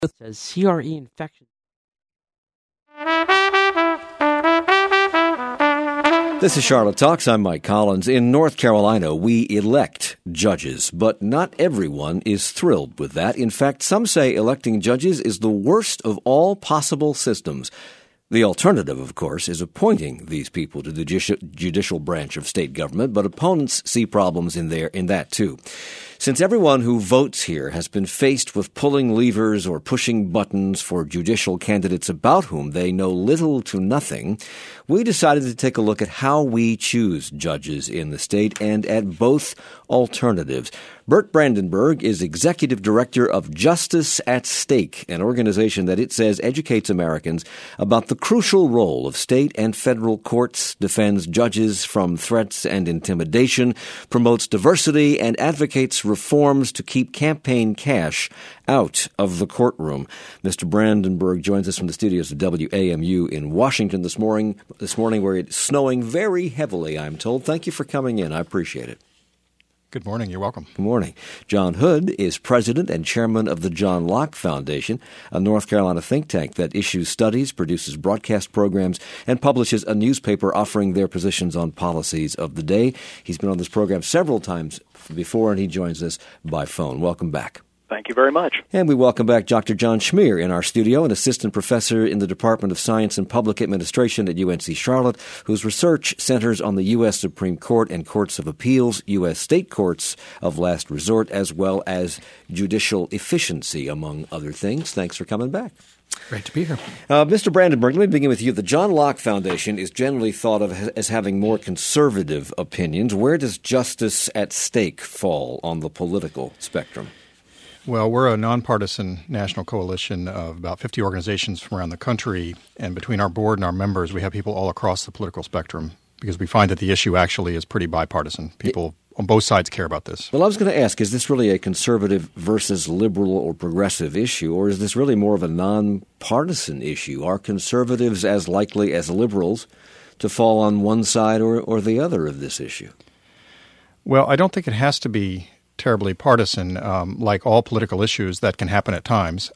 says CRE infection. This is Charlotte Talks. I'm Mike Collins. In North Carolina, we elect judges, but not everyone is thrilled with that. In fact, some say electing judges is the worst of all possible systems. The alternative, of course, is appointing these people to the judicial branch of state government, but opponents see problems in that too. Since everyone who votes here has been faced with pulling levers or pushing buttons for judicial candidates about whom they know little to nothing, we decided to take a look at how we choose judges in the state and at both alternatives. Bert Brandenburg is executive director of Justice at Stake, an organization that it says educates Americans about the crucial role of state and federal courts, defends judges from threats and intimidation, promotes diversity, and advocates reforms to keep campaign cash out of the courtroom. Mr. Brandenburg joins us from the studios of WAMU in Washington this morning where it's snowing very heavily, I'm told. Thank you for coming in. I appreciate it. Good morning. You're welcome. Good morning. John Hood is president and chairman of the John Locke Foundation, a North Carolina think tank that issues studies, produces broadcast programs, and publishes a newspaper offering their positions on policies of the day. He's been on this program several times before, and he joins us by phone. Welcome back. Thank you very much. And we welcome back Dr. John Schmier in our studio, an assistant professor in the Department of Science and Public Administration at UNC Charlotte, whose research centers on the U.S. Supreme Court and Courts of Appeals, U.S. state courts of last resort, as well as judicial efficiency, among other things. Thanks for coming back. Great to be here. Mr. Brandenburg, let me begin with you. The John Locke Foundation is generally thought of as having more conservative opinions. Where does Justice at Stake fall on the political spectrum? Well, we're a nonpartisan national coalition of about 50 organizations from around the country, and between our board and our members, we have people all across the political spectrum because we find that the issue actually is pretty bipartisan. People on both sides care about this. Well, I was going to ask, is this really a conservative versus liberal or progressive issue, or is this really more of a nonpartisan issue? Are conservatives as likely as liberals to fall on one side or the other of this issue? Well, I don't think it has to be terribly partisan, like all political issues that can happen at times.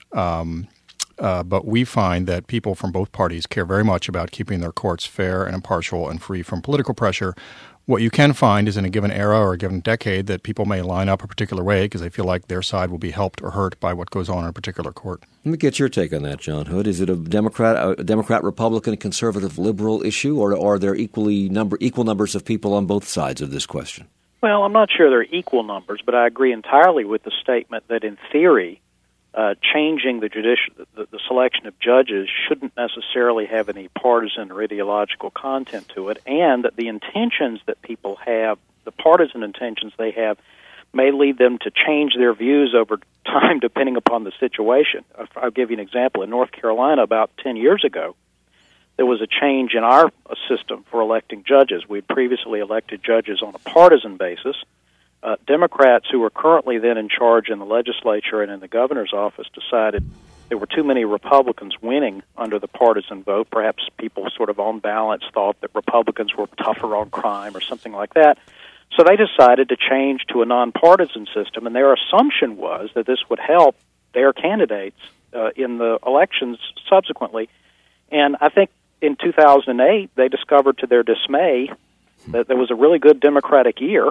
But we find that people from both parties care very much about keeping their courts fair and impartial and free from political pressure. What you can find is in a given era or a given decade that people may line up a particular way because they feel like their side will be helped or hurt by what goes on in a particular court. Let me get your take on that, John Hood. Is it a Democrat, Republican, conservative, liberal issue, or are there equal numbers of people on both sides of this question? Well, I'm not sure they're equal numbers, but I agree entirely with the statement that in theory, changing the selection of judges shouldn't necessarily have any partisan or ideological content to it, and that the intentions that people have, the partisan intentions they have, may lead them to change their views over time depending upon the situation. I'll give you an example. In North Carolina about 10 years ago, there was a change in our system for electing judges. We had previously elected judges on a partisan basis. Democrats who were currently then in charge in the legislature and in the governor's office decided there were too many Republicans winning under the partisan vote. Perhaps people sort of on balance thought that Republicans were tougher on crime or something like that. So they decided to change to a nonpartisan system, and their assumption was that this would help their candidates in the elections subsequently. And I think in 2008, they discovered to their dismay that there was a really good Democratic year,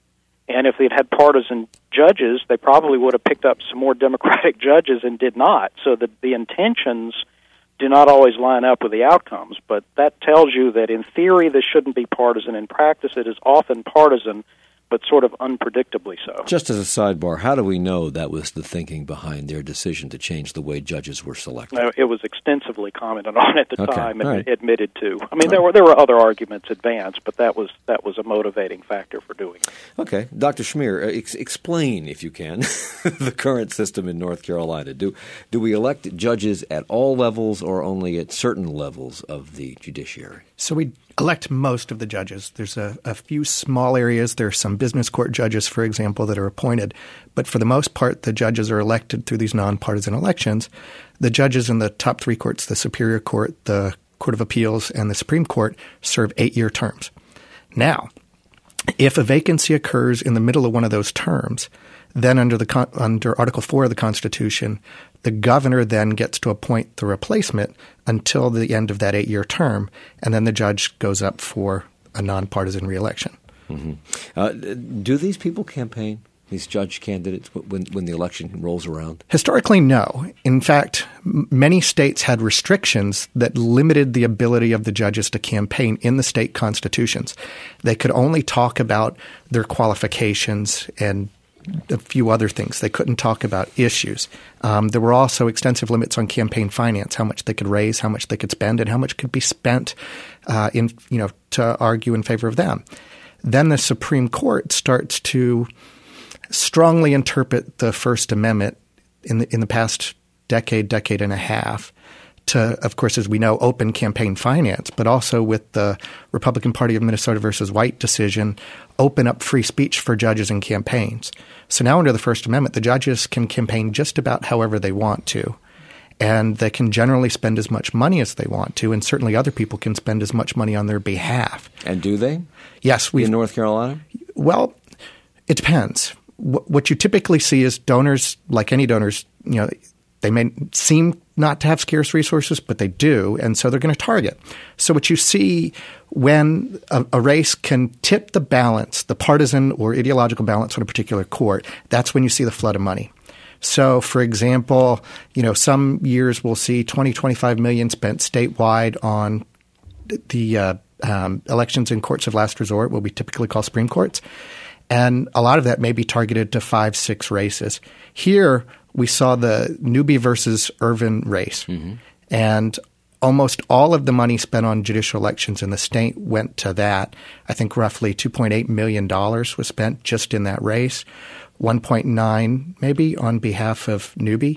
and if they'd had partisan judges, they probably would have picked up some more Democratic judges and did not. So the intentions do not always line up with the outcomes, but that tells you that in theory this shouldn't be partisan. In practice it is often partisan, but sort of unpredictably so. Just as a sidebar, how do we know that was the thinking behind their decision to change the way judges were selected? It was extensively commented on at the time and right. admitted to. I mean, there were other arguments advanced, but that was a motivating factor for doing it. Okay. Dr. Schmier, explain, if you can, the current system in North Carolina. Do we elect judges at all levels or only at certain levels of the judiciary? So we elect most of the judges. There's a few small areas. There are some business court judges, for example, that are appointed. But for the most part, the judges are elected through these nonpartisan elections. The judges in the top three courts, the Superior Court, the Court of Appeals, and the Supreme Court, serve 8-year terms. Now, if a vacancy occurs in the middle of one of those terms, Then under Article 4 of the Constitution, the governor then gets to appoint the replacement until the end of that 8-year term, and then the judge goes up for a nonpartisan reelection. Mm-hmm. Do these people campaign, these judge candidates, when the election rolls around? Historically, no. In fact, many states had restrictions that limited the ability of the judges to campaign in the state constitutions. They could only talk about their qualifications and a few other things. They couldn't talk about issues. There were also extensive limits on campaign finance, how much they could raise, how much they could spend, and how much could be spent to argue in favor of them. Then the Supreme Court starts to strongly interpret the First Amendment in the past decade and a half to, of course, as we know, open campaign finance, but also with the Republican Party of Minnesota versus White decision, open up free speech for judges and campaigns. So now under the First Amendment, the judges can campaign just about however they want to, and they can generally spend as much money as they want to, and certainly other people can spend as much money on their behalf. And do they? Yes. In North Carolina? Well, it depends. What you typically see is donors, like any donors, they may seem not to have scarce resources, but they do, and so they're going to target. So what you see when a race can tip the balance, the partisan or ideological balance on a particular court, that's when you see the flood of money. So, for example, some years we'll see 20, 25 million spent statewide on the elections in courts of last resort, what we typically call Supreme Courts. And a lot of that may be targeted to 5-6 races. Here, we saw the Newby versus Irvin race. Mm-hmm. And almost all of the money spent on judicial elections in the state went to that. I think roughly $2.8 million was spent just in that race. 1.9 maybe on behalf of Newby.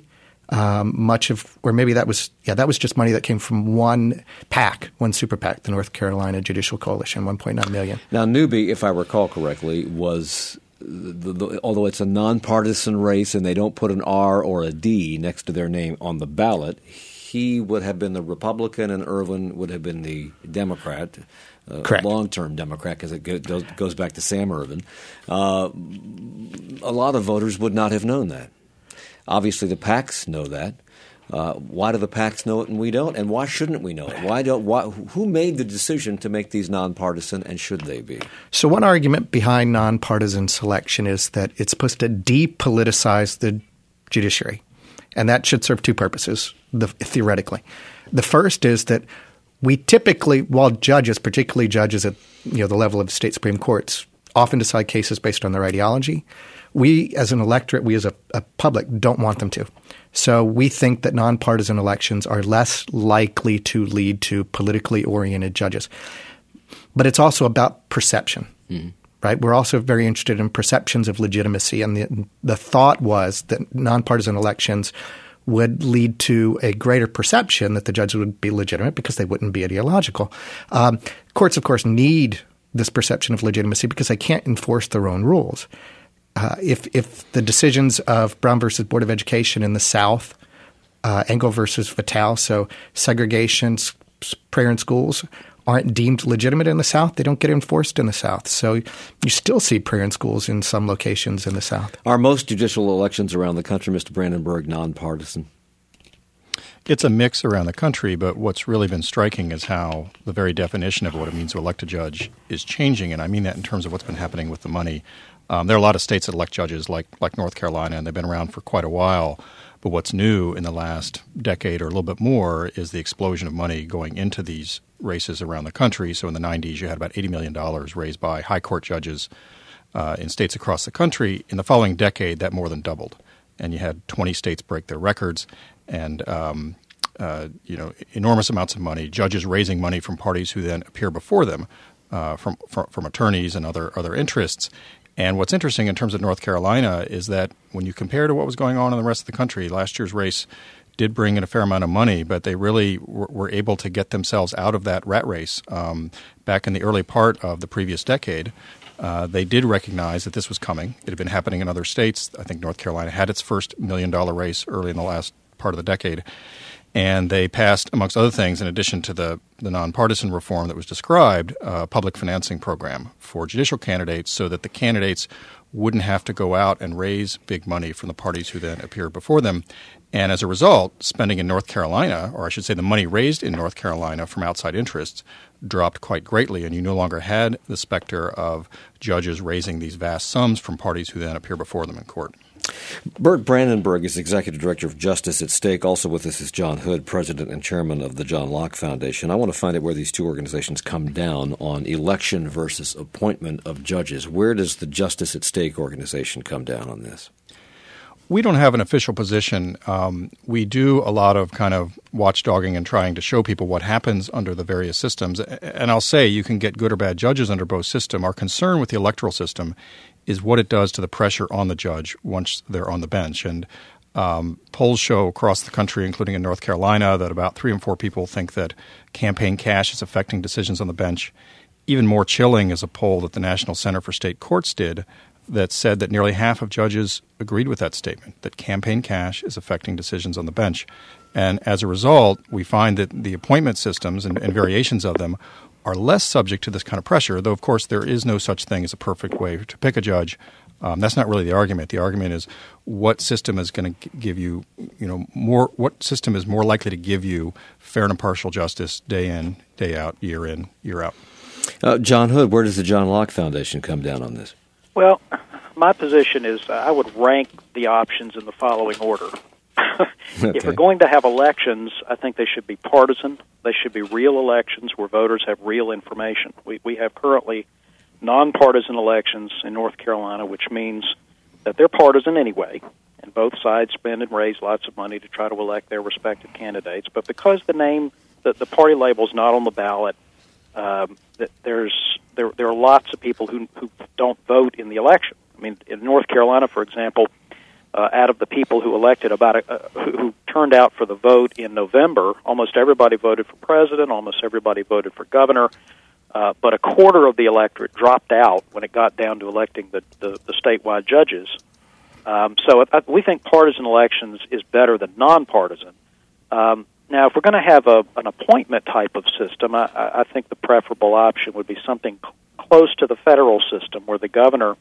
That was just money that came from one PAC, one super PAC, the North Carolina Judicial Coalition, 1.9 million. Now, Newby, if I recall correctly, was although it's a nonpartisan race and they don't put an R or a D next to their name on the ballot, he would have been the Republican and Irvin would have been the Democrat. Correct. Long-term Democrat, because it goes back to Sam Irvin. A lot of voters would not have known that. Obviously, the PACs know that. Why do the PACs know it and we don't? And why shouldn't we know it? Who made the decision to make these nonpartisan, and should they be? So one argument behind nonpartisan selection is that it's supposed to depoliticize the judiciary, and that should serve two purposes, theoretically. The first is that we typically, while judges, particularly judges at the level of state Supreme Courts, often decide cases based on their ideology, we as an electorate, we as a public don't want them to. So we think that nonpartisan elections are less likely to lead to politically oriented judges. But it's also about perception, right? We're also very interested in perceptions of legitimacy. And the thought was that nonpartisan elections would lead to a greater perception that the judges would be legitimate because they wouldn't be ideological. Courts, of course, need this perception of legitimacy because they can't enforce their own rules. If the decisions of Brown versus Board of Education in the South, Engel versus Vitale, so segregation, prayer in schools, aren't deemed legitimate in the South, they don't get enforced in the South. So you still see prayer in schools in some locations in the South. Are most judicial elections around the country, Mr. Brandenburg, nonpartisan? It's a mix around the country, but what's really been striking is how the very definition of what it means to elect a judge is changing, and I mean that in terms of what's been happening with the money. There are a lot of states that elect judges like North Carolina, and they've been around for quite a while. But what's new in the last decade or a little bit more is the explosion of money going into these races around the country. So in the 90s, you had about $80 million raised by high court judges in states across the country. In the following decade, that more than doubled. And you had 20 states break their records and enormous amounts of money, judges raising money from parties who then appear before them from attorneys and other interests. And what's interesting in terms of North Carolina is that when you compare to what was going on in the rest of the country, last year's race did bring in a fair amount of money, but they really were able to get themselves out of that rat race. Back in the early part of the previous decade, they did recognize that this was coming. It had been happening in other states. I think North Carolina had its first $1 million race early in the last part of the decade. And they passed, amongst other things, in addition to the nonpartisan reform that was described, a public financing program for judicial candidates so that the candidates wouldn't have to go out and raise big money from the parties who then appear before them. And as a result, spending in North Carolina, or I should say the money raised in North Carolina from outside interests, dropped quite greatly, and you no longer had the specter of judges raising these vast sums from parties who then appear before them in court. Bert Brandenburg is Executive Director of Justice at Stake. Also with us is John Hood, President and Chairman of the John Locke Foundation. I want to find out where these two organizations come down on election versus appointment of judges. Where does the Justice at Stake organization come down on this? We don't have an official position. We do a lot of kind of watchdogging and trying to show people what happens under the various systems. And I'll say you can get good or bad judges under both systems. Our concern with the electoral system is what it does to the pressure on the judge once they're on the bench. And polls show across the country, including in North Carolina, that about 3 in 4 people think that campaign cash is affecting decisions on the bench. Even more chilling is a poll that the National Center for State Courts did that said that nearly half of judges agreed with that statement, that campaign cash is affecting decisions on the bench. And as a result, we find that the appointment systems and variations of them are less subject to this kind of pressure, though, of course, there is no such thing as a perfect way to pick a judge. That's not really the argument. The argument is what system is going to give you, more. What system is more likely to give you fair and impartial justice day in, day out, year in, year out. John Hood, where does the John Locke Foundation come down on this? Well, my position is I would rank the options in the following order. Okay. If we're going to have elections, I think they should be partisan. They should be real elections where voters have real information. We have currently nonpartisan elections in North Carolina, which means that they're partisan anyway, and both sides spend and raise lots of money to try to elect their respective candidates. But because the party label is not on the ballot, there are lots of people who don't vote in the election. I mean, in North Carolina, for example, out of the people who elected who turned out for the vote in November, almost everybody voted for president, almost everybody voted for governor, but a quarter of the electorate dropped out when it got down to electing the statewide judges. So we think partisan elections is better than nonpartisan. Now, if we're going to have an appointment type of system, I think the preferable option would be something close to the federal system where the governor,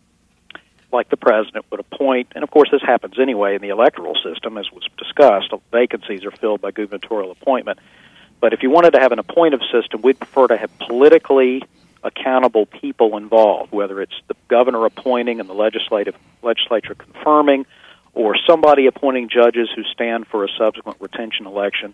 like the president, would appoint, and of course this happens anyway in the electoral system, as was discussed, vacancies are filled by gubernatorial appointment. But if you wanted to have an appointive system, we'd prefer to have politically accountable people involved, whether it's the governor appointing and the legislature confirming, or somebody appointing judges who stand for a subsequent retention election.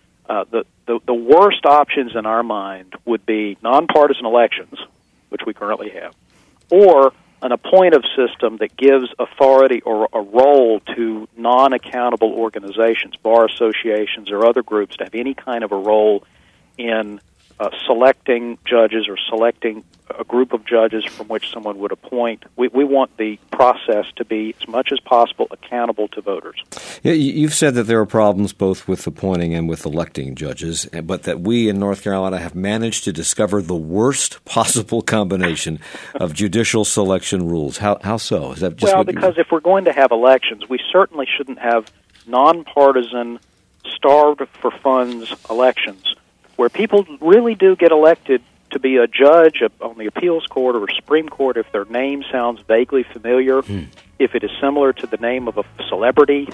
The worst options in our mind would be nonpartisan elections, which we currently have, or an appointive system that gives authority or a role to non-accountable organizations, bar associations or other groups, to have any kind of a role in selecting judges or selecting a group of judges from which someone would appoint. We want the process to be, as much as possible, accountable to voters. Yeah, you've said that there are problems both with appointing and with electing judges, but that we in North Carolina have managed to discover the worst possible combination of judicial selection rules. How so? Is that just because if we're going to have elections, we certainly shouldn't have nonpartisan, starved-for-funds elections where people really do get elected to be a judge on the appeals court or Supreme Court if their name sounds vaguely familiar, if it is similar to the name of a celebrity,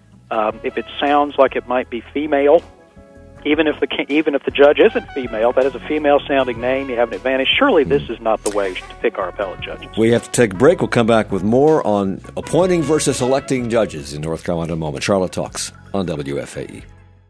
if it sounds like it might be female, even if the judge isn't female, that is a female-sounding name, you have an advantage. Surely this is not the way to pick our appellate judges. We have to take a break. We'll come back with more on appointing versus electing judges in North Carolina in a moment. Charlotte Talks on WFAE.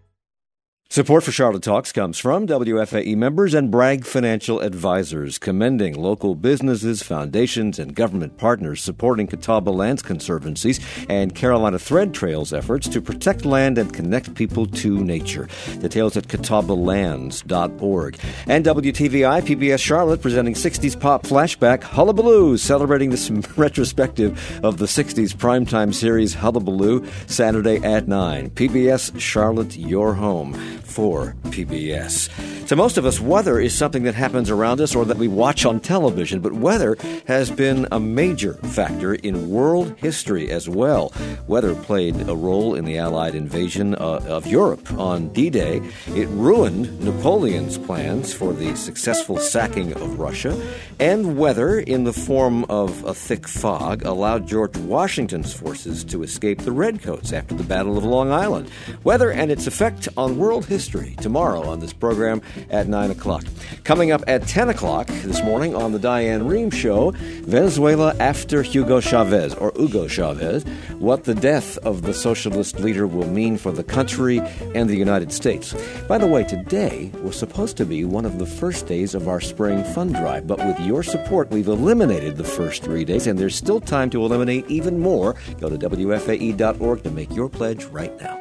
Support for Charlotte Talks comes from WFAE members and Bragg Financial Advisors, commending local businesses, foundations, and government partners supporting Catawba Lands Conservancy's and Carolina Thread Trail's efforts to protect land and connect people to nature. Details at catawbalands.org. And WTVI PBS Charlotte presenting 60s Pop Flashback Hullabaloo, celebrating this retrospective of the 60s primetime series Hullabaloo, Saturday at 9. PBS Charlotte, your home. for PBS. To most of us, weather is something that happens around us or that we watch on television, but weather has been a major factor in world history as well. Weather played a role in the Allied invasion of Europe on D-Day. It ruined Napoleon's plans for the successful sacking of Russia, and weather, in the form of a thick fog, allowed George Washington's forces to escape the Redcoats after the Battle of Long Island. Weather and its effect on world history tomorrow on this program at 9 o'clock. Coming up at 10 o'clock this morning on the Diane Rehm Show, Venezuela after Hugo Chavez, what the death of the socialist leader will mean for the country and the United States. By the way, today was supposed to be one of the first days of our spring fund drive, but with your support, we've eliminated the first 3 days, and there's still time to eliminate even more. Go to WFAE.org to make your pledge right now.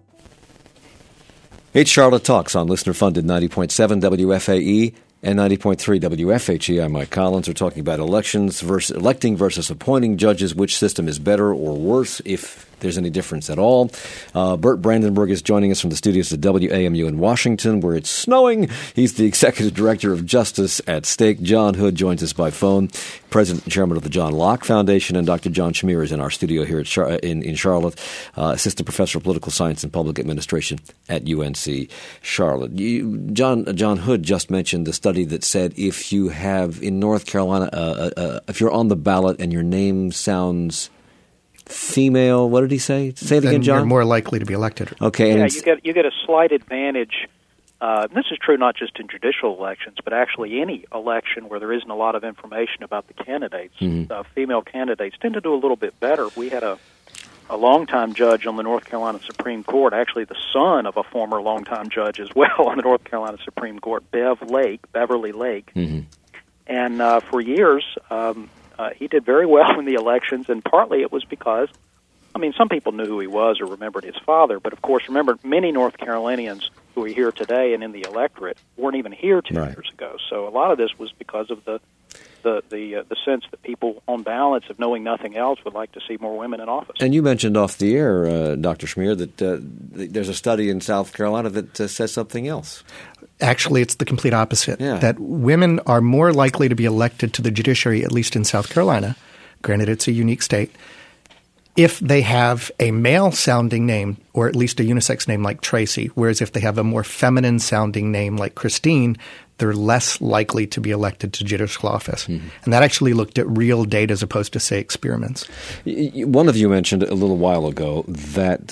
It's Charlotte Talks on listener-funded 90.7 WFAE and 90.3 WFHE. I'm Mike Collins. We're talking about electing versus appointing judges, which system is better or worse, if there's any difference at all. Bert Brandenburg is joining us from the studios at WAMU in Washington, where it's snowing. He's the Executive Director of Justice at Stake. John Hood joins us by phone, President and Chairman of the John Locke Foundation, and Dr. John Schmier is in our studio here in Charlotte, Assistant Professor of Political Science and Public Administration at UNC Charlotte. John Hood just mentioned the study that said if you have in North Carolina, if you're on the ballot and your name sounds female, what did he say? Say it again, John. You're more likely to be elected. Okay, yeah, you get a slight advantage. This is true not just in judicial elections, but actually any election where there isn't a lot of information about the candidates. Mm-hmm. Female candidates tend to do a little bit better. We had a longtime judge on the North Carolina Supreme Court, actually the son of a former longtime judge as well on the North Carolina Supreme Court, Beverly Lake. Mm-hmm. And for years, he did very well in the elections, and partly it was because, some people knew who he was or remembered his father, but of course, remember, many North Carolinians who are here today and in the electorate weren't even here 2 years ago. So a lot of this was because of the sense that people, on balance, of knowing nothing else, would like to see more women in office. And you mentioned off the air, Dr. Schmier, that there's a study in South Carolina that says something else. Actually, it's the complete opposite, yeah. That women are more likely to be elected to the judiciary, at least in South Carolina, granted it's a unique state, if they have a male-sounding name, or at least a unisex name like Tracy, whereas if they have a more feminine-sounding name like Christine, they're less likely to be elected to judicial office. Mm-hmm. And that actually looked at real data as opposed to, say, experiments. One of you mentioned a little while ago that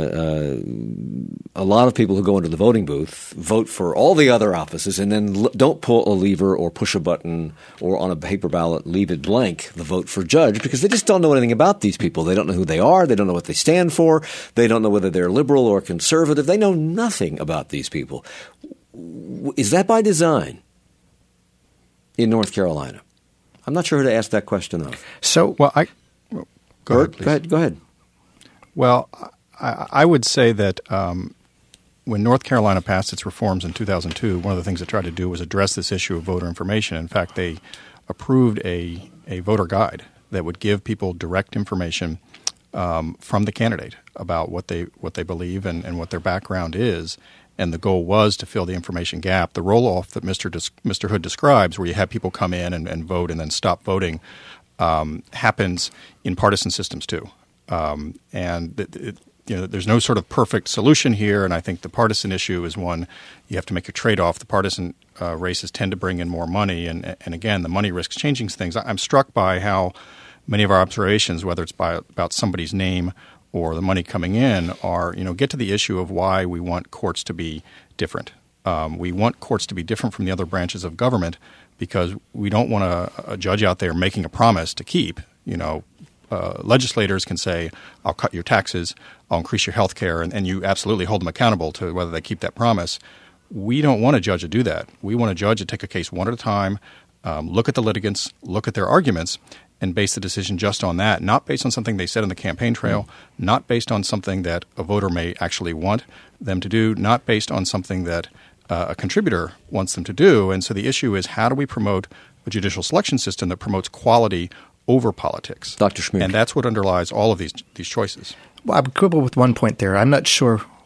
a lot of people who go into the voting booth vote for all the other offices and then don't pull a lever or push a button or on a paper ballot leave it blank, the vote for judge, because they just don't know anything about these people. They don't know who they are. They don't know what they stand for. They don't know whether they're liberal or conservative. They know nothing about these people. Is that by design in North Carolina? I'm not sure who to ask that question of. So, go ahead. Well, I would say that when North Carolina passed its reforms in 2002, one of the things it tried to do was address this issue of voter information. In fact, they approved a voter guide that would give people direct information from the candidate about what they believe and what their background is. And the goal was to fill the information gap. The roll-off that Mr. Hood describes, where you have people come in and vote and then stop voting, happens in partisan systems too. There's no sort of perfect solution here, and I think the partisan issue is one you have to make a trade-off. The partisan races tend to bring in more money, and again, the money risks changing things. I'm struck by how many of our observations, whether it's about somebody's name or the money coming in, are, get to the issue of why we want courts to be different. We want courts to be different from the other branches of government because we don't want a judge out there making a promise to keep. Legislators can say, I'll cut your taxes, I'll increase your health care, and you absolutely hold them accountable to whether they keep that promise. We don't want a judge to do that. We want a judge to take a case one at a time, look at the litigants, look at their arguments, and base the decision just on that, not based on something they said on the campaign trail, not based on something that a voter may actually want them to do, not based on something that a contributor wants them to do. And so the issue is, how do we promote a judicial selection system that promotes quality over politics? Dr. Schmier. And that's what underlies all of these choices. Well, I would quibble with one point there. I'm not sure,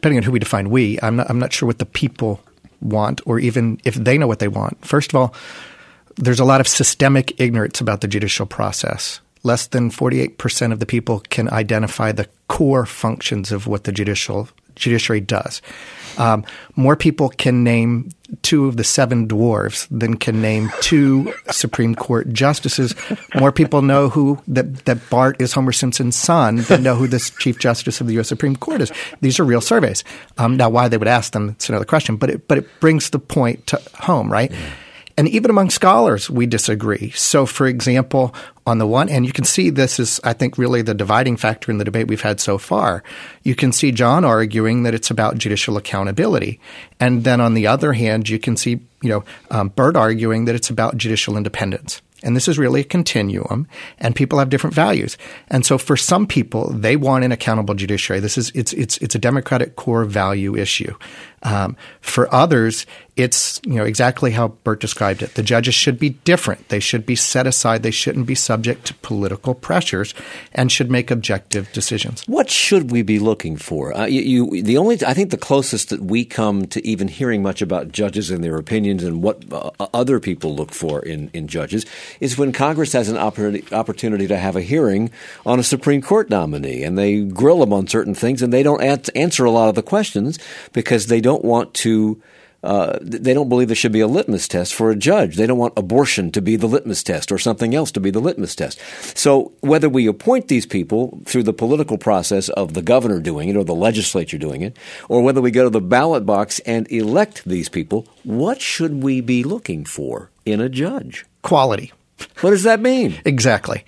depending on who we define we, I'm not sure what the people want or even if they know what they want. First of all, there's a lot of systemic ignorance about the judicial process. Less than 48% of the people can identify the core functions of what the judiciary does. More people can name 2 of the 7 dwarves than can name 2 Supreme Court justices. More people know that Bart is Homer Simpson's son than know who the Chief Justice of the U.S. Supreme Court is. These are real surveys. Now, why they would ask them, it's another question, but it brings the point to home, right? Yeah. And even among scholars, we disagree. So, for example, on the one hand, you can see this is, I think, really the dividing factor in the debate we've had so far. You can see John arguing that it's about judicial accountability. And then on the other hand, you can see, Bert arguing that it's about judicial independence. And this is really a continuum, and people have different values. And so for some people, they want an accountable judiciary. It's a democratic core value issue. For others, it's exactly how Bert described it. The judges should be different. They should be set aside. They shouldn't be subject to political pressures and should make objective decisions. What should we be looking for? I think the closest that we come to even hearing much about judges and their opinions and what other people look for in judges is when Congress has an opportunity to have a hearing on a Supreme Court nominee, and they grill them on certain things, and they don't answer a lot of the questions because they don't want to. They don't believe there should be a litmus test for a judge. They don't want abortion to be the litmus test or something else to be the litmus test. So whether we appoint these people through the political process of the governor doing it or the legislature doing it, or whether we go to the ballot box and elect these people, what should we be looking for in a judge? Quality. What does that mean? Exactly.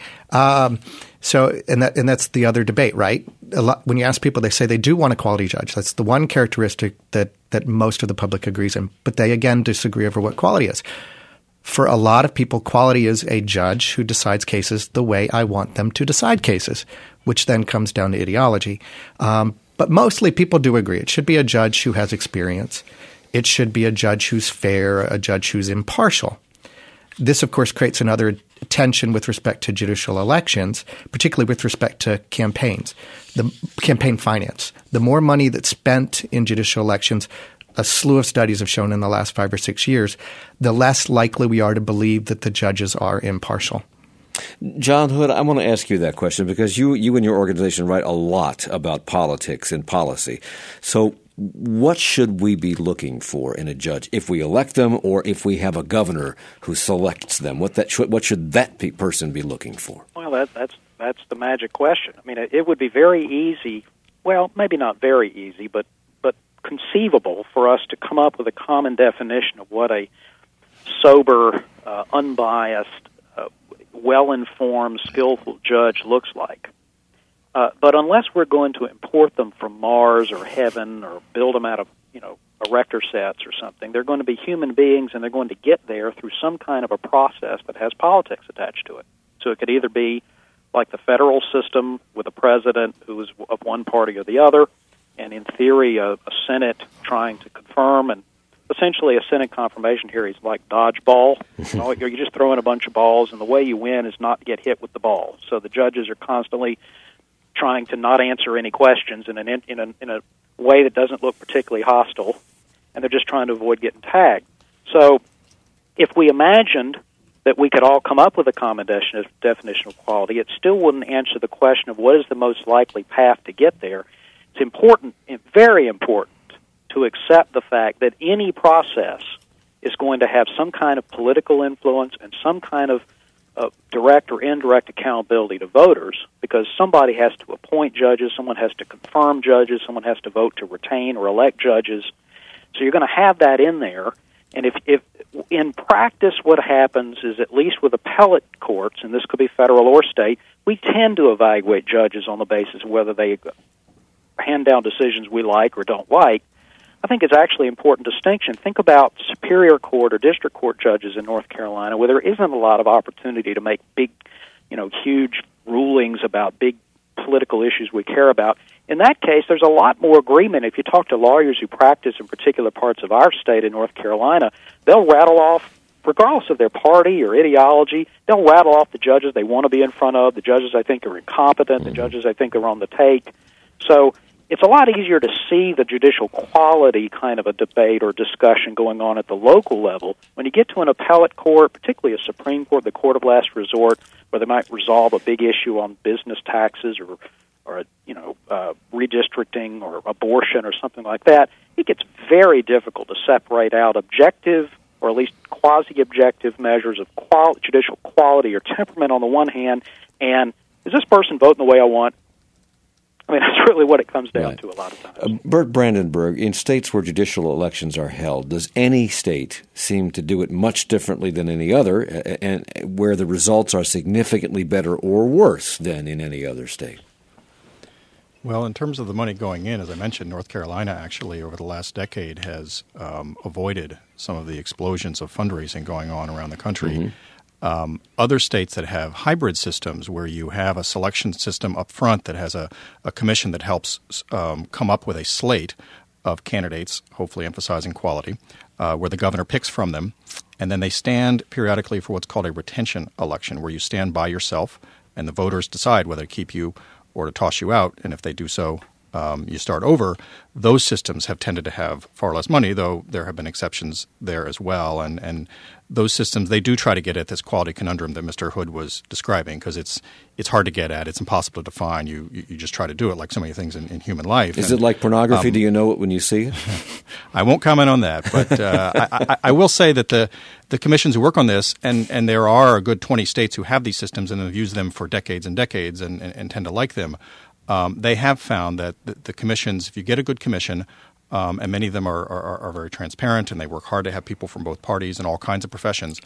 So that's the other debate, right? When you ask people, they say they do want a quality judge. That's the one characteristic that most of the public agrees in. But they, again, disagree over what quality is. For a lot of people, quality is a judge who decides cases the way I want them to decide cases, which then comes down to ideology. But mostly people do agree. It should be a judge who has experience. It should be a judge who's fair, a judge who's impartial. This, of course, creates another tension with respect to judicial elections, particularly with respect to campaigns, the campaign finance. The more money that's spent in judicial elections, a slew of studies have shown in the last 5 or 6 years, the less likely we are to believe that the judges are impartial. John Hood, I want to ask you that question because you and your organization write a lot about politics and policy. So what should we be looking for in a judge if we elect them or if we have a governor who selects them? What should that person be looking for? Well, that's the magic question. I mean, it would be very easy, well, maybe not very easy, but conceivable for us to come up with a common definition of what a sober, unbiased, well-informed, skillful judge looks like. But unless we're going to import them from Mars or heaven or build them out of, erector sets or something, they're going to be human beings, and they're going to get there through some kind of a process that has politics attached to it. So it could either be like the federal system with a president who is of one party or the other, and in theory a Senate trying to confirm, and essentially a Senate confirmation hearing is like dodgeball. You're just throwing a bunch of balls, and the way you win is not to get hit with the ball. So the judges are constantly trying to not answer any questions in a way that doesn't look particularly hostile, and they're just trying to avoid getting tagged. So if we imagined that we could all come up with a common definition of quality, it still wouldn't answer the question of what is the most likely path to get there. It's important, very important, to accept the fact that any process is going to have some kind of political influence and some kind of direct or indirect accountability to voters, because somebody has to appoint judges, someone has to confirm judges, someone has to vote to retain or elect judges. So you're going to have that in there. And if in practice what happens is, at least with appellate courts, and this could be federal or state, we tend to evaluate judges on the basis of whether they hand down decisions we like or don't like. I think it's actually an important distinction. Think about superior court or district court judges in North Carolina, where there isn't a lot of opportunity to make big, huge rulings about big political issues we care about. In that case, there's a lot more agreement. If you talk to lawyers who practice in particular parts of our state in North Carolina, they'll rattle off, regardless of their party or ideology, they'll rattle off the judges they want to be in front of, the judges I think are incompetent, the judges I think are on the take. So it's a lot easier to see the judicial quality kind of a debate or discussion going on at the local level. When you get to an appellate court, particularly a Supreme Court, the court of last resort, where they might resolve a big issue on business taxes or redistricting or abortion or something like that, it gets very difficult to separate out objective or at least quasi-objective measures of judicial quality or temperament on the one hand, and is this person voting the way I want? I mean, that's really what it comes down to a lot of times. Bert Brandenburg, in states where judicial elections are held, does any state seem to do it much differently than any other, and where the results are significantly better or worse than in any other state? Well, in terms of the money going in, as I mentioned, North Carolina actually over the last decade has avoided some of the explosions of fundraising going on around the country. Mm-hmm. Other states that have hybrid systems where you have a selection system up front that has a commission that helps come up with a slate of candidates, hopefully emphasizing quality, where the governor picks from them, and then they stand periodically for what's called a retention election, where you stand by yourself and the voters decide whether to keep you or to toss you out, and if they do so, you start over. Those systems have tended to have far less money, though there have been exceptions there as well. And those systems, they do try to get at this quality conundrum that Mr. Hood was describing, because it's hard to get at. It's impossible to define. You just try to do it like so many things in human life. Is it like pornography? Do you know it when you see it? I won't comment on that, but I will say that the commissions who work on this, and there are a good 20 states who have these systems and have used them for decades and decades and tend to like them. They have found that the commissions, if you get a good commission, and many of them are very transparent and they work hard to have people from both parties and all kinds of professions,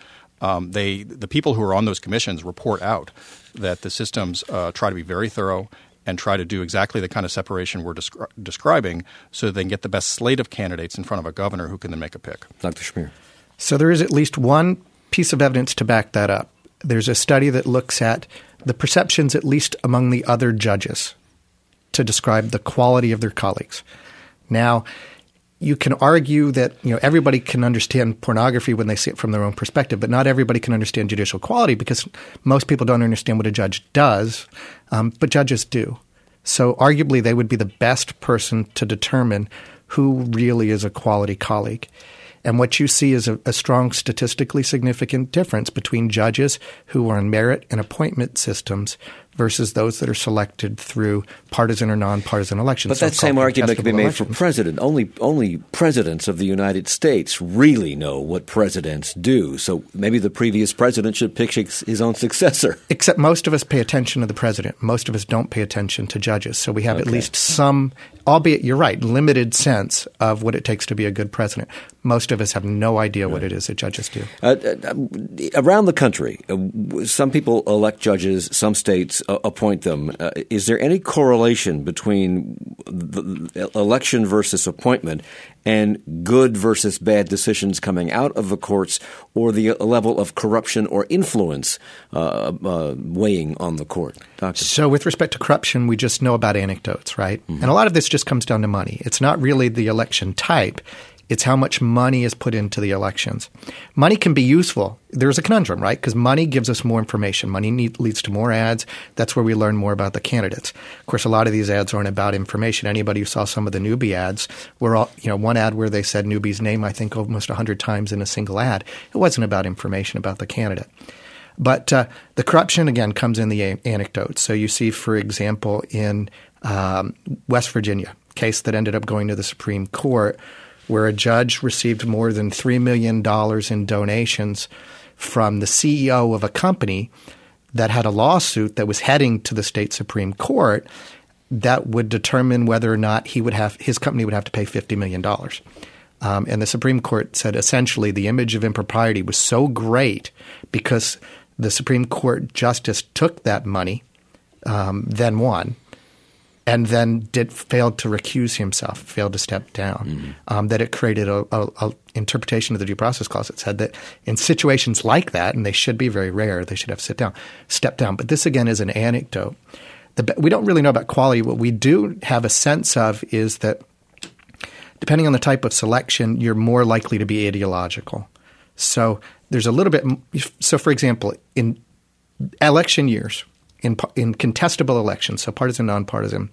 the people who are on those commissions report out that the systems try to be very thorough and try to do exactly the kind of separation we're describing so that they can get the best slate of candidates in front of a governor who can then make a pick. Dr. Schmier. So there is at least one piece of evidence to back that up. There's a study that looks at the perceptions, at least among the other judges, to describe the quality of their colleagues. Now, you can argue that everybody can understand pornography when they see it from their own perspective, but not everybody can understand judicial quality because most people don't understand what a judge does, but judges do. So arguably they would be the best person to determine who really is a quality colleague. And what you see is a strong statistically significant difference between judges who are on merit and appointment systems versus those that are selected through partisan or nonpartisan elections. But that same argument can be made for president. Only presidents of the United States really know what presidents do. So maybe the previous president should pick his own successor. Except most of us pay attention to the president. Most of us don't pay attention to judges. So we have at least some, albeit you're right, limited sense of what it takes to be a good president. Most of us have no idea what it is that judges do. Around the country, some people elect judges, some states appoint them. Is there any correlation between the election versus appointment and good versus bad decisions coming out of the courts, or the level of corruption or influence weighing on the court? Doctor. So with respect to corruption, we just know about anecdotes, right? Mm-hmm. And a lot of this just comes down to money. It's not really the election type. It's how much money is put into the elections. Money can be useful. There's a conundrum, right? Because money gives us more information. Money leads to more ads. That's where we learn more about the candidates. Of course, a lot of these ads aren't about information. Anybody who saw some of the newbie ads were all, one ad where they said newbie's name, I think, almost 100 times in a single ad. It wasn't about information about the candidate. But the corruption, again, comes in the anecdotes. So you see, for example, in West Virginia, a case that ended up going to the Supreme Court, where a judge received more than $3 million in donations from the CEO of a company that had a lawsuit that was heading to the state Supreme Court that would determine whether or not his company would have to pay $50 million. And the Supreme Court said essentially the image of impropriety was so great because the Supreme Court justice took that money, then won, and then failed to recuse himself, failed to step down, that it created a interpretation of the due process clause that said that in situations like that, and they should be very rare, they should have step down. But this, again, is an anecdote. We don't really know about quality. What we do have a sense of is that depending on the type of selection, you're more likely to be ideological. So there's a little bit – so, for example, in election years – in contestable elections, so partisan, nonpartisan,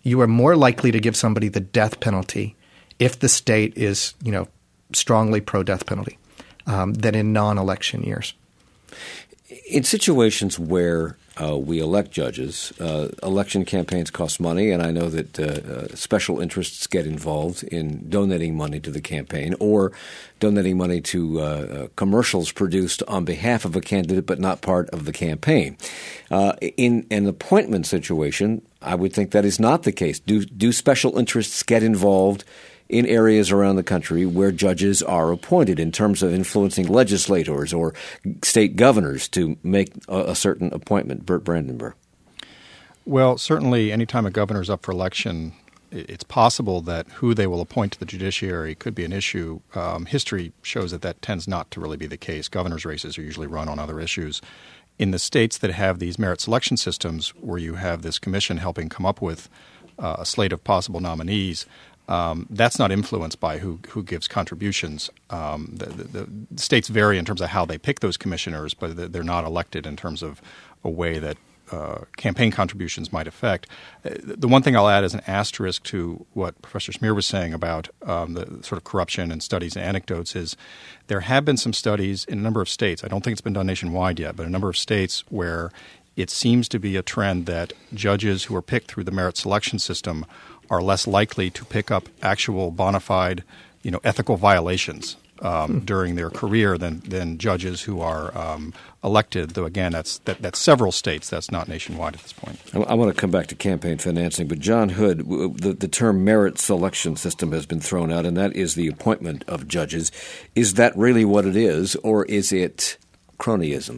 you are more likely to give somebody the death penalty if the state is, strongly pro-death penalty than in non-election years. In situations where we elect judges, election campaigns cost money, and I know that special interests get involved in donating money to the campaign or donating money to commercials produced on behalf of a candidate but not part of the campaign. In an appointment situation, I would think that is not the case. Do special interests get involved in areas around the country where judges are appointed in terms of influencing legislators or state governors to make a certain appointment? Burt Brandenburg. Well, certainly anytime a governor is up for election, it's possible that who they will appoint to the judiciary could be an issue. History shows that tends not to really be the case. Governors' races are usually run on other issues. In the states that have these merit selection systems where you have this commission helping come up with a slate of possible nominees, that's not influenced by who gives contributions. The states vary in terms of how they pick those commissioners, but they're not elected in terms of a way that campaign contributions might affect. The one thing I'll add as an asterisk to what Professor Smear was saying about the sort of corruption and studies and anecdotes is there have been some studies in a number of states. I don't think it's been done nationwide yet, but a number of states where it seems to be a trend that judges who are picked through the merit selection system are less likely to pick up actual bona fide, ethical violations during their career than judges who are elected. Though again, that's several states. That's not nationwide at this point. I want to come back to campaign financing, but John Hood, the term merit selection system has been thrown out, and that is the appointment of judges. Is that really what it is, or is it cronyism?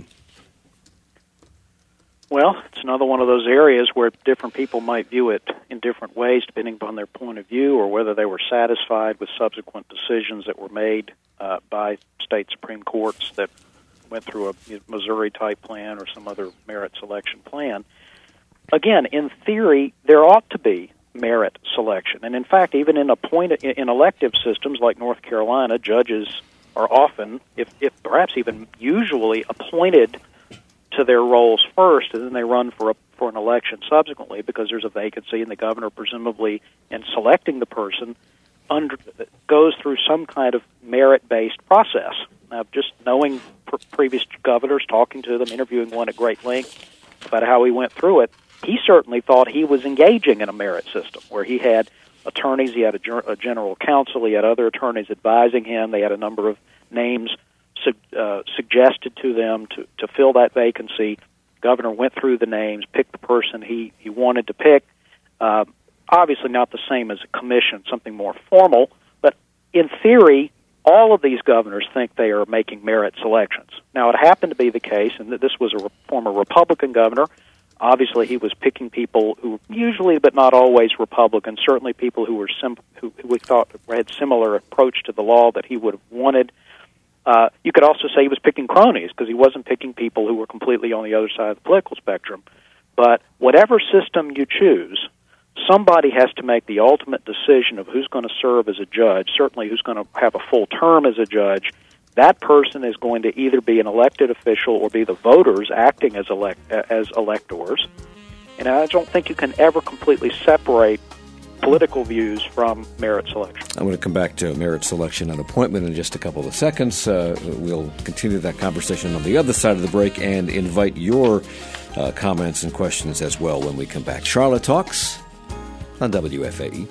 Well, it's another one of those areas where different people might view it in different ways depending upon their point of view or whether they were satisfied with subsequent decisions that were made by state Supreme Courts that went through a Missouri-type plan or some other merit selection plan. Again, in theory, there ought to be merit selection. And in fact, even in elective systems like North Carolina, judges are often, if perhaps even usually, appointed to their roles first, and then they run for an election subsequently because there's a vacancy, and the governor presumably, in selecting the person, goes through some kind of merit-based process. Now, just knowing previous governors, talking to them, interviewing one at great length about how he went through it, he certainly thought he was engaging in a merit system where he had attorneys, he had a general counsel, he had other attorneys advising him, they had a number of names suggested to them to fill that vacancy. Governor went through the names, picked the person he wanted to pick. Obviously not the same as a commission, something more formal, but in theory, all of these governors think they are making merit selections. Now, it happened to be the case, and this was a former Republican governor. Obviously, he was picking people who usually, but not always, Republican, certainly people who were who we thought had similar approach to the law that he would have wanted. You could also say he was picking cronies because he wasn't picking people who were completely on the other side of the political spectrum. But whatever system you choose, somebody has to make the ultimate decision of who's going to serve as a judge, certainly who's going to have a full term as a judge. That person is going to either be an elected official or be the voters acting as electors. And I don't think you can ever completely separate political views from merit selection. I'm going to come back to merit selection and appointment in just a couple of seconds. We'll continue that conversation on the other side of the break and invite your comments and questions as well when we come back. Charlotte Talks on WFAE.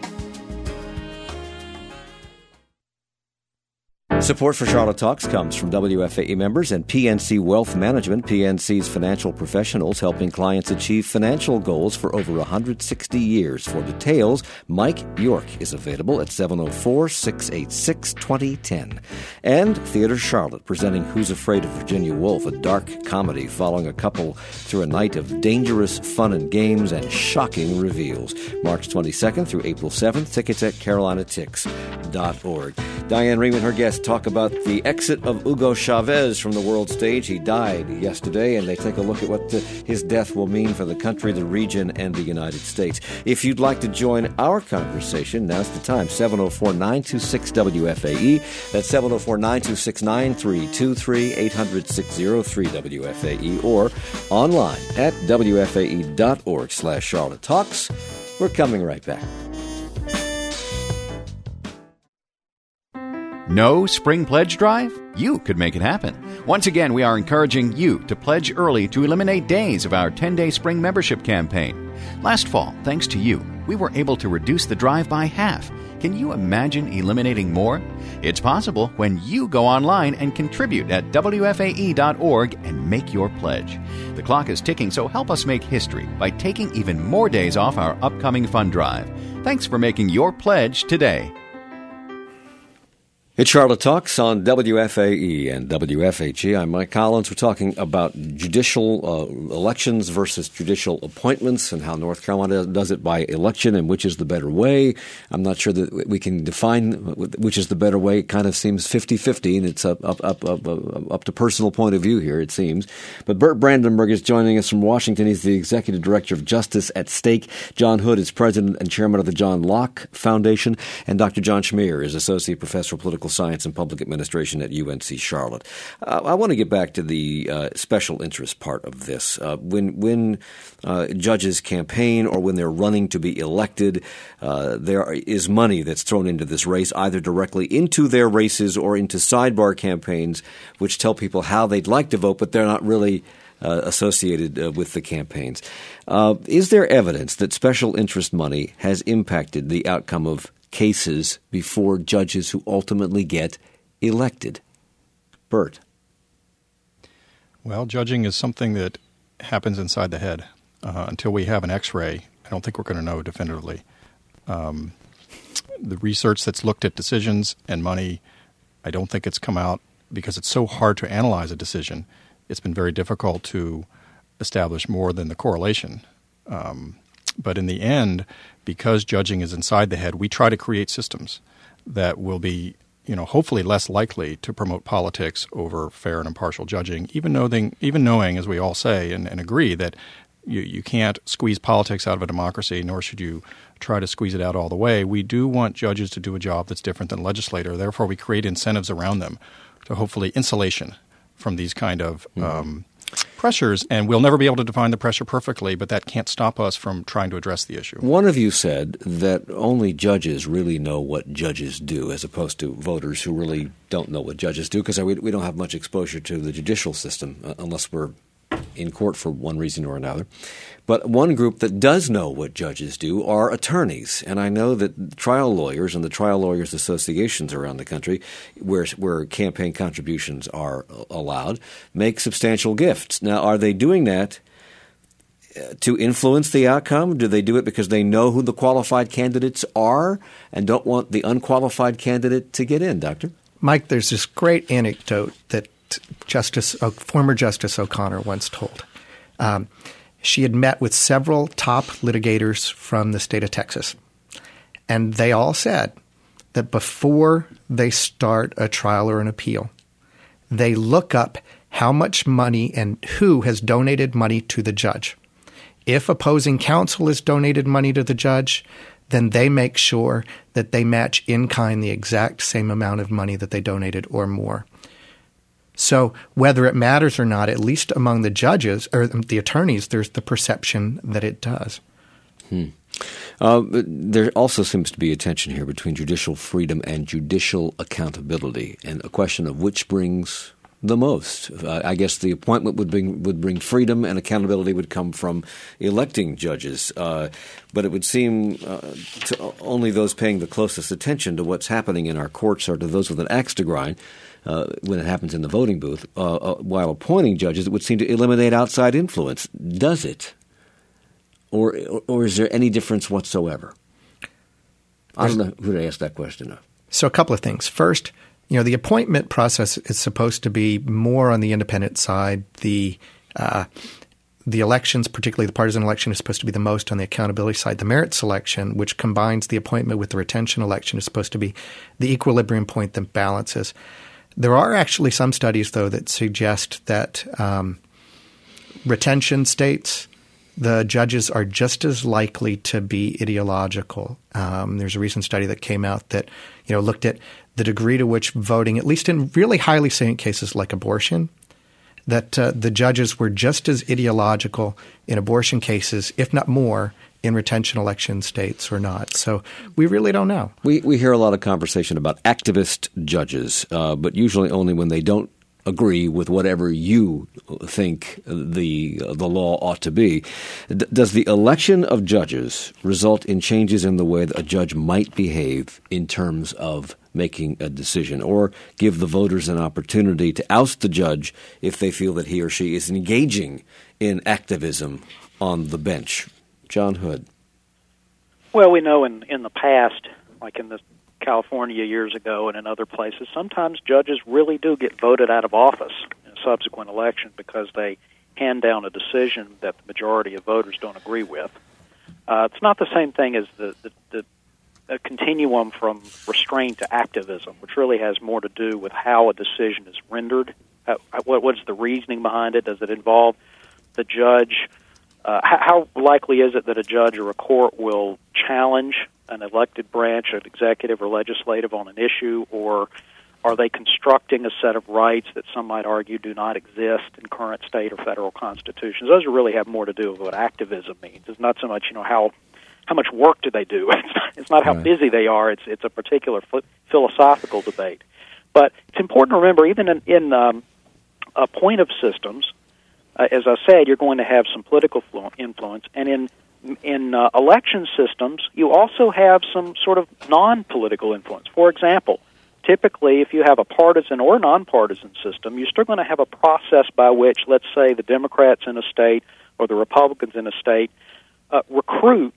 Support for Charlotte Talks comes from WFAE members and PNC Wealth Management, PNC's financial professionals helping clients achieve financial goals for over 160 years. For details, Mike York is available at 704-686-2010. And Theater Charlotte, presenting Who's Afraid of Virginia Woolf, a dark comedy following a couple through a night of dangerous fun and games and shocking reveals. March 22nd through April 7th. Tickets at carolinatix.org. Diane Riemann, her guest, talk about the exit of Hugo Chavez from the world stage. He died yesterday, and they take a look at what his death will mean for the country, the region, and the United States. If you'd like to join our conversation, now's the time. 704-926-WFAE. That's 704-926-9323, 800-603-WFAE, or online at WFAE.org/Charlotte Talks, We're coming right back. No spring pledge drive? You could make it happen. Once again, we are encouraging you to pledge early to eliminate days of our 10-day spring membership campaign. Last fall, thanks to you, we were able to reduce the drive by half. Can you imagine eliminating more? It's possible when you go online and contribute at WFAE.org and make your pledge. The clock is ticking, so help us make history by taking even more days off our upcoming fund drive. Thanks for making your pledge today. It's Charlotte Talks on WFAE and WFHE. I'm Mike Collins. We're talking about judicial elections versus judicial appointments and how North Carolina does it by election and which is the better way. I'm not sure that we can define which is the better way. It kind of seems 50-50, and it's up to personal point of view here, it seems. But Burt Brandenburg is joining us from Washington. He's the Executive Director of Justice at Stake. John Hood is President and Chairman of the John Locke Foundation. And Dr. John Schmier is Associate Professor of Political Science and Public Administration at UNC Charlotte. I want to get back to the special interest part of this. When judges campaign or when they're running to be elected, there is money that's thrown into this race, either directly into their races or into sidebar campaigns, which tell people how they'd like to vote, but they're not really associated with the campaigns. Is there evidence that special interest money has impacted the outcome of cases before judges who ultimately get elected? Burt. Well, judging is something that happens inside the head. Until we have an X-ray, I don't think we're going to know definitively. The research that's looked at decisions and money, I don't think it's come out because it's so hard to analyze a decision. It's been very difficult to establish more than the correlation. But in the end, because judging is inside the head, we try to create systems that will be, hopefully less likely to promote politics over fair and impartial judging, even knowing, as we all say and agree, that you can't squeeze politics out of a democracy, nor should you try to squeeze it out all the way. We do want judges to do a job that's different than a legislator. Therefore, we create incentives around them to hopefully insulation from these kind of pressures, and we'll never be able to define the pressure perfectly, but that can't stop us from trying to address the issue. One of you said that only judges really know what judges do, as opposed to voters who really don't know what judges do, because we don't have much exposure to the judicial system unless we're in court for one reason or another. But one group that does know what judges do are attorneys. And I know that trial lawyers and the trial lawyers associations around the country, where campaign contributions are allowed, make substantial gifts. Now, are they doing that to influence the outcome? Do they do it because they know who the qualified candidates are and don't want the unqualified candidate to get in, Doctor? Mike, there's this great anecdote that former Justice O'Connor once told. She had met with several top litigators from the state of Texas, and they all said that before they start a trial or an appeal, they look up how much money and who has donated money to the judge. If opposing counsel has donated money to the judge, then they make sure that they match in kind the exact same amount of money that they donated or more. So whether it matters or not, at least among the judges or the attorneys, there's the perception that it does. There also seems to be a tension here between judicial freedom and judicial accountability, and a question of which brings the most. I guess the appointment would bring freedom, and accountability would come from electing judges. But it would seem to only those paying the closest attention to what's happening in our courts or to those with an axe to grind when it happens in the voting booth, while appointing judges, it would seem to eliminate outside influence. Does it? Or is there any difference whatsoever? I don't know who to ask that question of. So a couple of things. First, the appointment process is supposed to be more on the independent side. The elections, particularly the partisan election, is supposed to be the most on the accountability side. The merit selection, which combines the appointment with the retention election, is supposed to be the equilibrium point that balances. There are actually some studies, though, that suggest that retention states the judges are just as likely to be ideological. There's a recent study that came out that looked at the degree to which voting, at least in really highly salient cases like abortion, that the judges were just as ideological in abortion cases, if not more, in retention election states or not. So we really don't know. We hear a lot of conversation about activist judges, but usually only when they don't agree with whatever you think the law ought to be. Does the election of judges result in changes in the way that a judge might behave in terms of making a decision, or give the voters an opportunity to oust the judge if they feel that he or she is engaging in activism on the bench? John Hood. Well, we know in the past, like in California years ago and in other places, sometimes judges really do get voted out of office in a subsequent election because they hand down a decision that the majority of voters don't agree with. It's not the same thing as the continuum from restraint to activism, which really has more to do with how a decision is rendered. What's the reasoning behind it? Does it involve the judge? How likely is it that a judge or a court will challenge an elected branch, an executive or legislative, on an issue, or are they constructing a set of rights that some might argue do not exist in current state or federal constitutions? Those really have more to do with what activism means. It's not so much, how much work do they do. It's not how busy they are. It's a particular philosophical debate. But it's important to remember, even in appointive systems, as I said, you're going to have some political influence, and in election systems, you also have some sort of non-political influence. For example, typically, if you have a partisan or nonpartisan system, you're still going to have a process by which, let's say, the Democrats in a state or the Republicans in a state recruit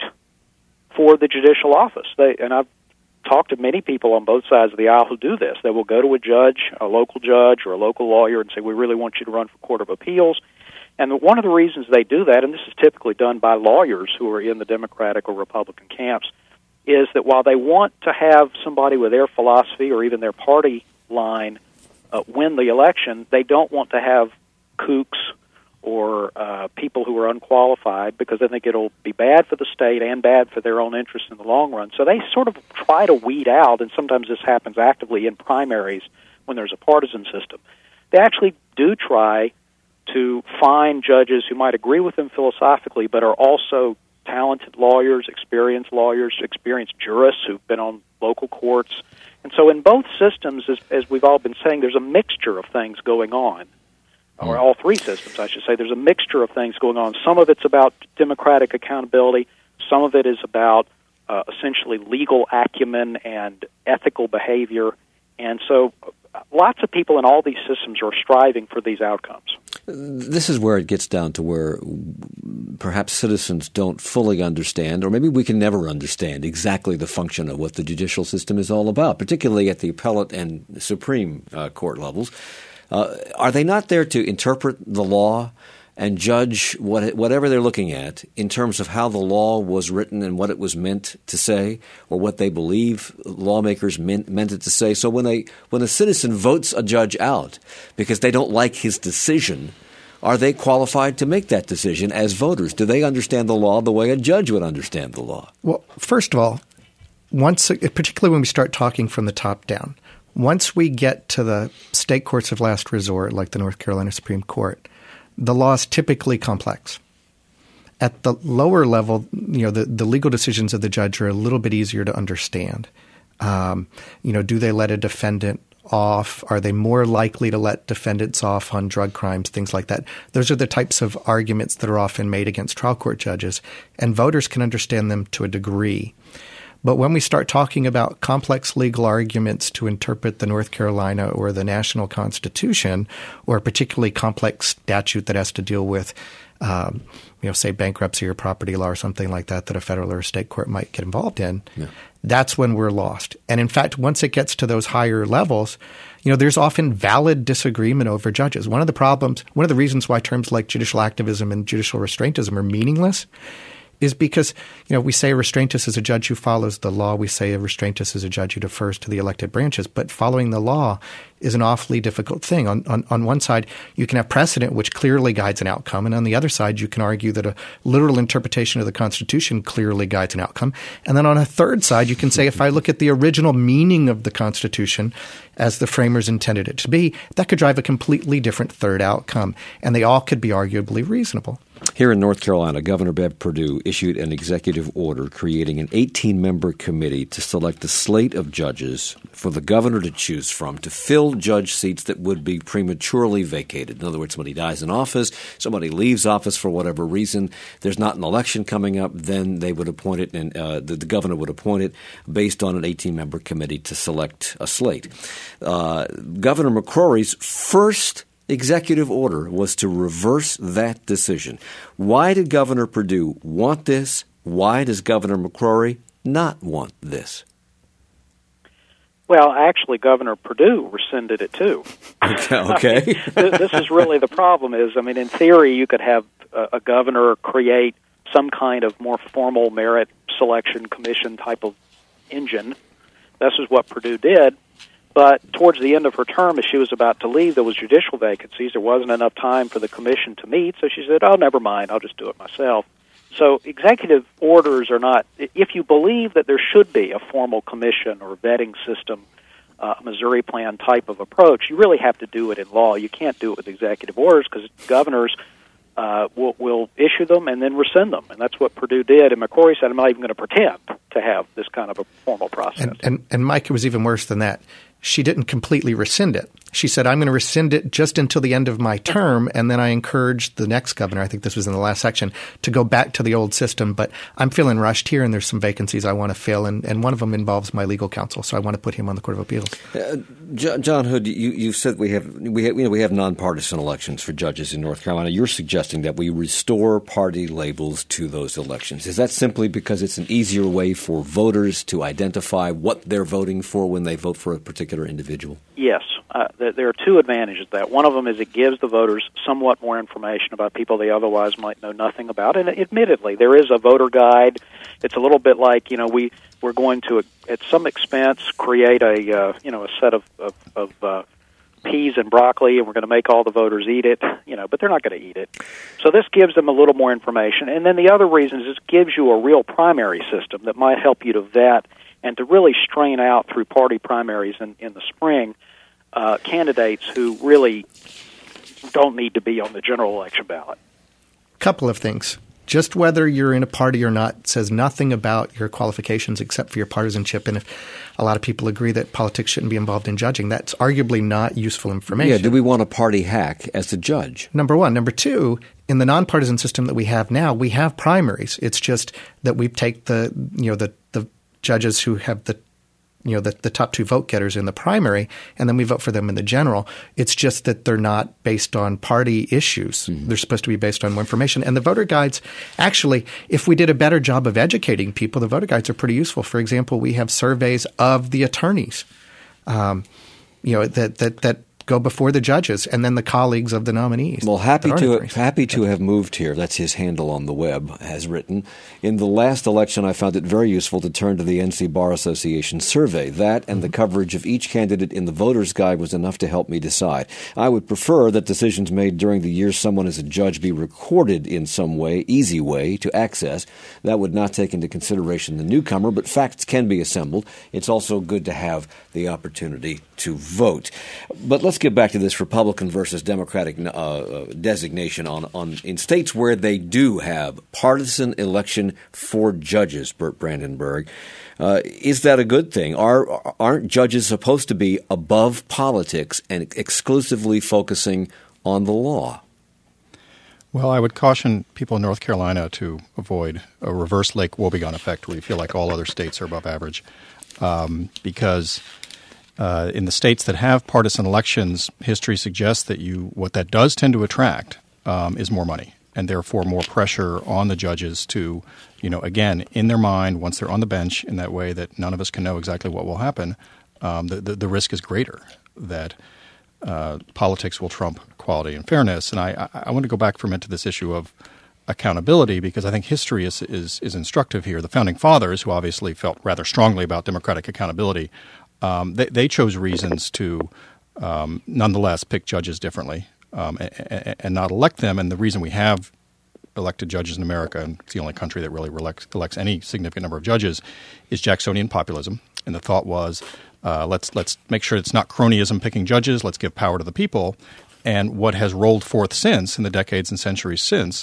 for the judicial office. And I've talked to many people on both sides of the aisle who do this. They will go to a judge, a local judge or a local lawyer, and say, we really want you to run for Court of Appeals. And one of the reasons they do that, and this is typically done by lawyers who are in the Democratic or Republican camps, is that while they want to have somebody with their philosophy or even their party line win the election, they don't want to have kooks or people who are unqualified, because they think it'll be bad for the state and bad for their own interests in the long run. So they sort of try to weed out, and sometimes this happens actively in primaries when there's a partisan system. They actually do try to find judges who might agree with them philosophically, but are also talented lawyers, experienced jurists who've been on local courts. And so in both systems, as we've all been saying, there's a mixture of things going on, or all three systems, I should say. There's a mixture of things going on. Some of it's about democratic accountability. Some of it is about essentially legal acumen and ethical behavior. And so lots of people in all these systems are striving for these outcomes. This is where it gets down to where perhaps citizens don't fully understand, or maybe we can never understand exactly the function of what the judicial system is all about, particularly at the appellate and Supreme Court levels. Are they not there to interpret the law and judge whatever they're looking at in terms of how the law was written and what it was meant to say, or what they believe lawmakers meant it to say? So when a citizen votes a judge out because they don't like his decision, are they qualified to make that decision as voters? Do they understand the law the way a judge would understand the law? Well, first of all, particularly when we start talking from the top down, once we get to the state courts of last resort, like the North Carolina Supreme Court, the law is typically complex. At the lower level, the legal decisions of the judge are a little bit easier to understand. Do they let a defendant off? Are they more likely to let defendants off on drug crimes, things like that? Those are the types of arguments that are often made against trial court judges, and voters can understand them to a degree. But when we start talking about complex legal arguments to interpret the North Carolina or the national Constitution, or a particularly complex statute that has to deal with, say bankruptcy or property law or something like that a federal or a state court might get involved in, that's when we're lost. And in fact, once it gets to those higher levels, there's often valid disagreement over judges. One of the reasons why terms like judicial activism and judicial restraintism are meaningless is because, we say a restraintist is a judge who follows the law. We say a restraintist is a judge who defers to the elected branches. But following the law is an awfully difficult thing. On one side, you can have precedent which clearly guides an outcome. And on the other side, you can argue that a literal interpretation of the Constitution clearly guides an outcome. And then on a third side, you can say, if I look at the original meaning of the Constitution as the framers intended it to be, that could drive a completely different third outcome. And they all could be arguably reasonable. Here in North Carolina, Governor Bev Perdue issued an executive order creating an 18-member committee to select a slate of judges for the governor to choose from to fill judge seats that would be prematurely vacated. In other words, somebody dies in office, somebody leaves office for whatever reason, there's not an election coming up, then they would appoint it, and the governor would appoint it based on an 18-member committee to select a slate. Governor McCrory's first executive order was to reverse that decision. Why did Governor Perdue want this? Why does Governor McCrory not want this? Well, actually, Governor Perdue rescinded it too. Okay. This is really the problem is, in theory, you could have a governor create some kind of more formal merit selection commission type of engine. This is what Perdue did. But towards the end of her term, as she was about to leave, there was judicial vacancies. There wasn't enough time for the commission to meet, so she said, oh, never mind, I'll just do it myself. So executive orders are not, if you believe that there should be a formal commission or vetting system, Missouri plan type of approach, you really have to do it in law. You can't do it with executive orders because governors will issue them and then rescind them. And that's what Perdue did. And McCrory said, I'm not even going to pretend to have this kind of a formal process. And Mike, it was even worse than that. She didn't completely rescind it. She said, I'm going to rescind it just until the end of my term, and then I encouraged the next governor, I think this was in the last section, to go back to the old system. But I'm feeling rushed here, and there's some vacancies I want to fill, and one of them involves my legal counsel, so I want to put him on the Court of Appeals. John Hood, you said we have nonpartisan elections for judges in North Carolina. You're suggesting that we restore party labels to those elections. Is that simply because it's an easier way for voters to identify what they're voting for when they vote for a particular individual? Yes. There are two advantages to that. One of them is it gives the voters somewhat more information about people they otherwise might know nothing about. And admittedly, there is a voter guide. It's a little bit like, we're going to, at some expense, create a set of peas and broccoli, and we're going to make all the voters eat it, but they're not going to eat it. So this gives them a little more information. And then the other reason is it gives you a real primary system that might help you to vet and to really strain out through party primaries in the spring candidates who really don't need to be on the general election ballot. Couple of things. Just whether you're in a party or not says nothing about your qualifications except for your partisanship. And if a lot of people agree that politics shouldn't be involved in judging, that's arguably not useful information. Yeah, do we want a party hack as the judge? Number one. Number two, in the nonpartisan system that we have now, we have primaries. It's just that we take the judges who have the top two vote getters in the primary, and then we vote for them in the general. It's just that they're not based on party issues. Mm-hmm. They're supposed to be based on more information. And the voter guides, actually, if we did a better job of educating people, the voter guides are pretty useful. For example, we have surveys of the attorneys, that go before the judges and then the colleagues of the nominees. Well, happy to have moved here. That's his handle on the web, has written. In the last election, I found it very useful to turn to the NC Bar Association survey. That and the coverage of each candidate in the voter's guide was enough to help me decide. I would prefer that decisions made during the year someone is a judge be recorded in some way, easy way to access. That would not take into consideration the newcomer, but facts can be assembled. It's also good to have the opportunity to vote. But let's get back to this Republican versus Democratic designation in states where they do have partisan election for judges, Burt Brandenburg. Is that a good thing? Aren't judges supposed to be above politics and exclusively focusing on the law? Well, I would caution people in North Carolina to avoid a reverse Lake Wobegon effect where you feel like all other states are above average because in the states that have partisan elections, history suggests that what that does tend to attract is more money and therefore more pressure on the judges to, again, in their mind, once they're on the bench in that way that none of us can know exactly what will happen, the risk is greater that politics will trump quality and fairness. And I want to go back for a minute to this issue of accountability because I think history is instructive here. The Founding Fathers, who obviously felt rather strongly about democratic accountability, they chose reasons to nonetheless pick judges differently and not elect them. And the reason we have elected judges in America, and it's the only country that really elects any significant number of judges, is Jacksonian populism. And the thought was, let's make sure it's not cronyism picking judges. Let's give power to the people. And what has rolled forth since, in the decades and centuries since,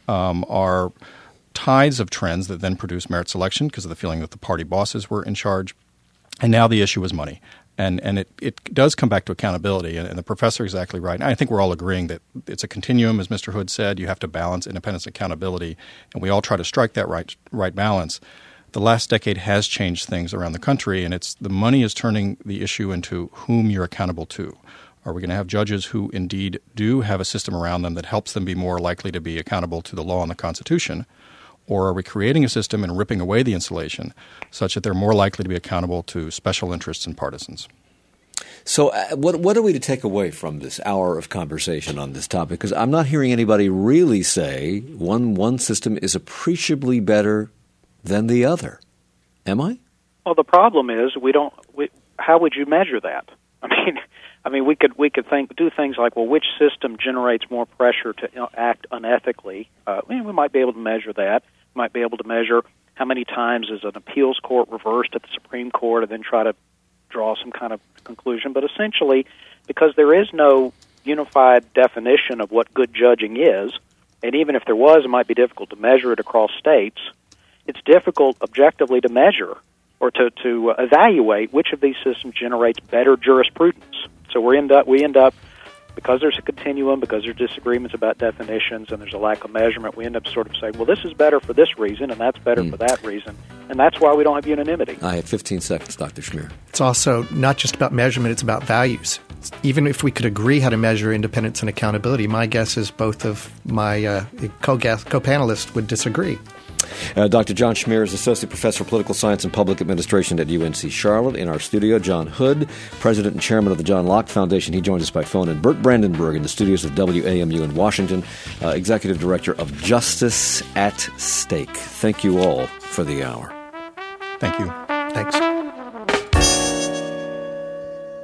are tides of trends that then produce merit selection because of the feeling that the party bosses were in charge. And now the issue is money. And it does come back to accountability. And the professor is exactly right. And I think we're all agreeing that it's a continuum, as Mr. Hood said. You have to balance independence and accountability. And we all try to strike that right balance. The last decade has changed things around the country, and the money is turning the issue into whom you're accountable to. Are we going to have judges who indeed do have a system around them that helps them be more likely to be accountable to the law and the Constitution? Or are we creating a system and ripping away the insulation such that they're more likely to be accountable to special interests and partisans? So what are we to take away from this hour of conversation on this topic? Because I'm not hearing anybody really say one system is appreciably better than the other. Am I? Well, the problem is how would you measure that? I mean, we could do things like, well, which system generates more pressure to act unethically? We might be able to measure that. We might be able to measure how many times is an appeals court reversed at the Supreme Court, and then try to draw some kind of conclusion. But essentially, because there is no unified definition of what good judging is, and even if there was, it might be difficult to measure it across states. It's difficult objectively to measure or to evaluate which of these systems generates better jurisprudence. So we end up, because there's a continuum, because there's disagreements about definitions, and there's a lack of measurement, we end up sort of saying, well, this is better for this reason, and that's better for that reason. And that's why we don't have unanimity. I have 15 seconds, Dr. Schmier. It's also not just about measurement, it's about values. Even if we could agree how to measure independence and accountability, my guess is both of my co-panelists would disagree. Dr. John Schmier is Associate Professor of Political Science and Public Administration at UNC Charlotte. In our studio, John Hood, President and Chairman of the John Locke Foundation. He joins us by phone. And Bert Brandenburg in the studios of WAMU in Washington, Executive Director of Justice at Stake. Thank you all for the hour. Thank you. Thanks.